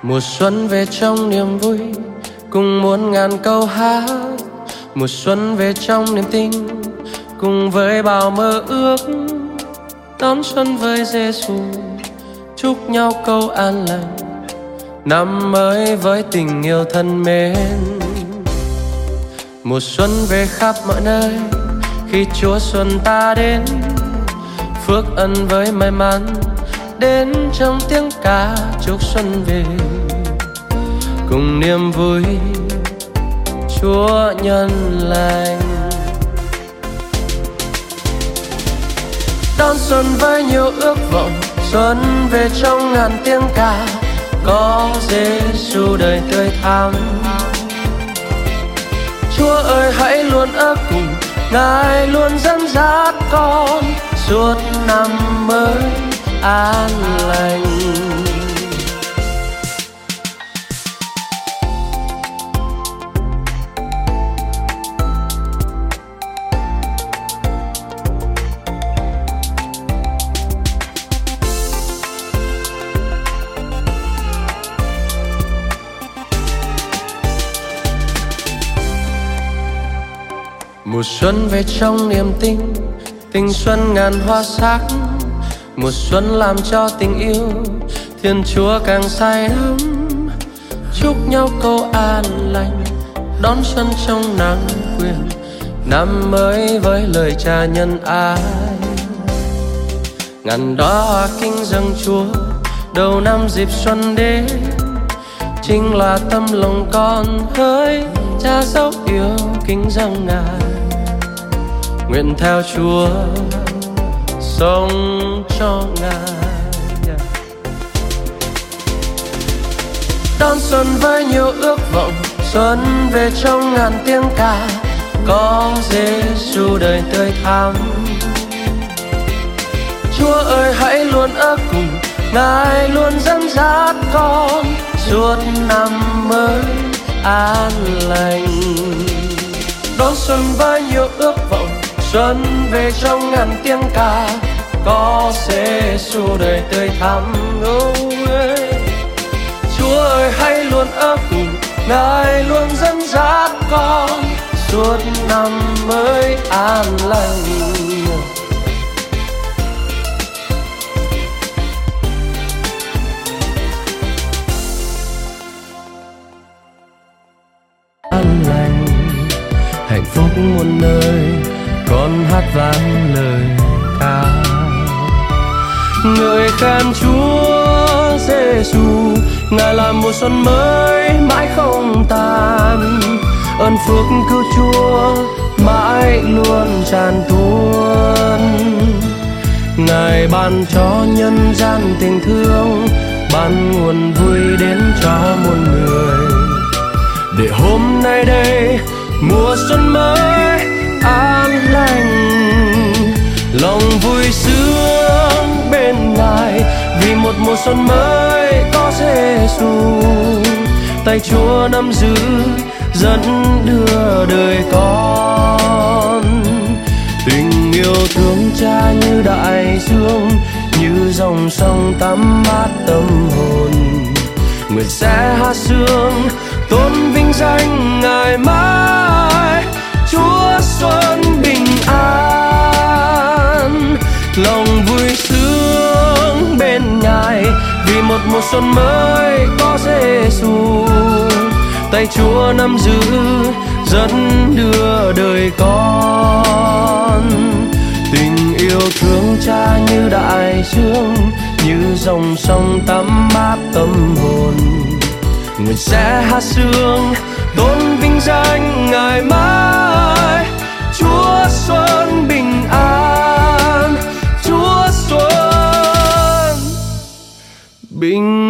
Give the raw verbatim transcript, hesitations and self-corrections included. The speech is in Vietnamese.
Mùa xuân về trong niềm vui cùng muôn ngàn câu hát. Mùa xuân về trong niềm tin cùng với bao mơ ước. Đón xuân với Giêsu, chúc nhau câu an lành. Năm mới với tình yêu thân mến. Mùa xuân về khắp mọi nơi khi Chúa xuân ta đến. Phước ân với may mắn đến trong tiếng ca chúc xuân về. Cùng niềm vui Chúa nhân lành. Đón xuân với nhiều ước vọng, xuân về trong ngàn tiếng ca. Có Giêsu đời tươi thắm. Chúa ơi hãy luôn ở cùng, Ngài luôn dẫn dắt con suốt năm mới an lành. Mùa xuân về trong niềm tin, tình xuân ngàn hoa sắc. Mùa xuân làm cho tình yêu Thiên Chúa càng say đắm. Chúc nhau câu an lành, đón xuân trong nắng quyền. Năm mới với lời Cha nhân ái. Ngàn đóa hoa kinh dâng Chúa đầu năm dịp xuân đến. Chính là tâm lòng con hỡi Cha dấu yêu kính dâng Ngài. Nguyện theo Chúa sống cho Ngài. Đón xuân với nhiều ước vọng, xuân về trong ngàn tiếng ca. Có Giêsu đời tươi thắm. Chúa ơi hãy luôn ở cùng, Ngài luôn dẫn dắt con suốt năm mới an lành. Đón xuân với nhiều ước vọng, xuân về trong ngàn tiếng ca. Có Giêsu đời tươi thắm. Chúa ơi hãy luôn ở cùng, Ngài luôn dẫn dắt con suốt năm mới an lành. An lành, hạnh phúc muôn nơi, con hát vang lời ca. Ngợi khen Chúa Giêsu, Ngài là mùa xuân mới mãi không tàn. Ơn phước cứu Chúa mãi luôn tràn tuôn. Ngài ban cho nhân gian tình thương, ban nguồn vui đến cho muôn người. Để hôm nay đây mùa xuân mới an lành, lòng vui sướng bên Ngài. Vì một mùa xuân mới có Giêsu, tay Chúa nắm giữ dẫn đưa đời con. Tình yêu thương Cha như đại dương, như dòng sông tắm mát tâm hồn. Nguyện sẽ hát sướng tôn vinh danh Ngài mãi. Chúa xuân bình an, lòng vui sướng bên Ngài. Vì một mùa xuân mới có Giêsu, tay Chúa nắm giữ dẫn đưa đời con. Tình yêu thương Cha như đại dương, như dòng sông tắm mát tâm hồn. Nguyện sẽ hát sướng tôn vinh danh Ngài mãi. Chúa xuân bình an, Chúa xuân bình